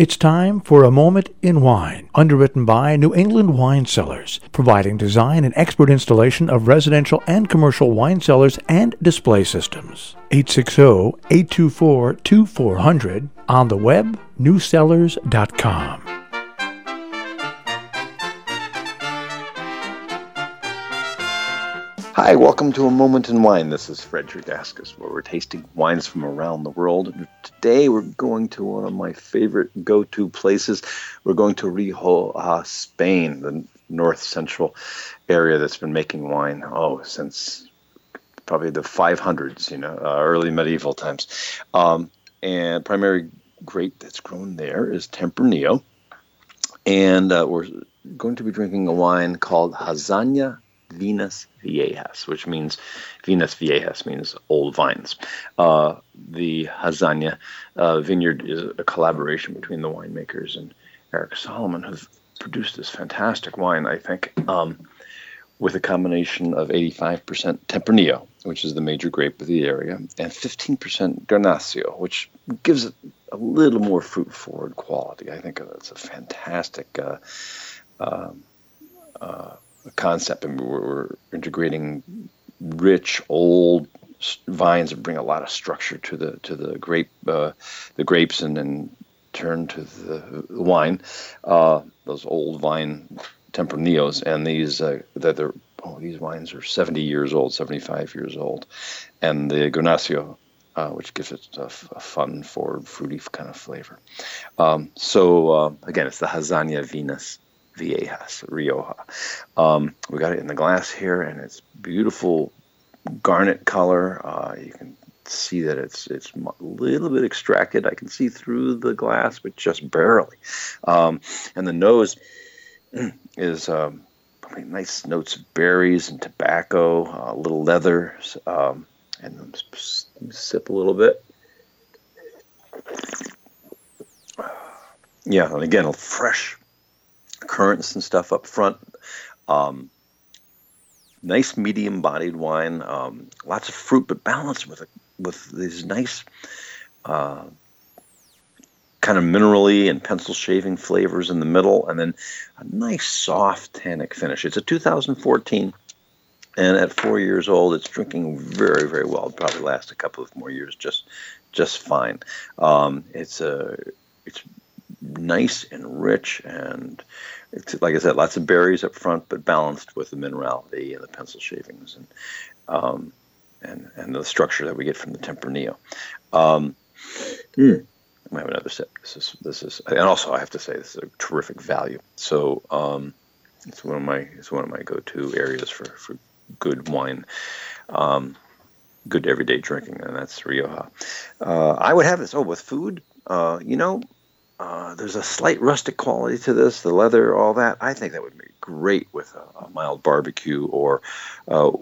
It's time for A Moment in Wine, underwritten by New England Wine Cellars, providing design and expert installation of residential and commercial wine cellars and display systems. 860-824-2400, on the web, newcellars.com. Hi, welcome to A Moment in Wine. This is Frederick Askus, where we're tasting wines from around the world. Today we're going to one of my favorite go-to places. We're going to Rioja, Spain, the north central area that's been making wine, since probably the 500s, early medieval times. And primary grape that's grown there is Tempranillo. And we're going to be drinking a wine called Hazaña Vinas Viejas, which means Vinas Viejas means old vines. The Hazaña vineyard is a collaboration between the winemakers and Eric Solomon, who've produced this fantastic wine, I think, with a combination of 85% Tempranillo, which is the major grape of the area, and 15% Garnacio, which gives it a little more fruit-forward quality. I think it's a fantastic concept, and we're integrating rich old vines that bring a lot of structure to the grapes, and then turn to the wine. Those old vine Tempranillos, and these wines are 70 years old, 75 years old, and the Garnacio, which gives it a fun, forward, fruity kind of flavor. Again, it's the Hazaña Vinas Viejas, Rioja. We got it in the glass here, and it's beautiful garnet color. You can see that it's a little bit extracted. I can see through the glass, but just barely. And the nose is probably nice notes of berries and tobacco, a little leather, and sip a little bit. Yeah, and again, a fresh currants and stuff up front. Nice medium-bodied wine. Lots of fruit, but balanced with these nice kind of minerally and pencil shaving flavors in the middle, and then a nice soft tannic finish. It's a 2014, and at 4 years old, it's drinking very, very well. It'll probably last a couple of more years just fine. It's nice and rich, and it's, like I said, lots of berries up front, but balanced with the minerality and the pencil shavings and the structure that we get from the Tempranillo. I'm gonna have another sip. This is, and also I have to say this is a terrific value. So it's one of my go-to areas for good wine, good everyday drinking, and that's Rioja. I would have this with food. There's a slight rustic quality to this, the leather, all that. I think that would be great with a mild barbecue or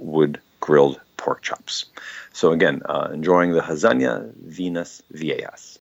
wood-grilled pork chops. So again, enjoying the Hazaña Vinas Viejas.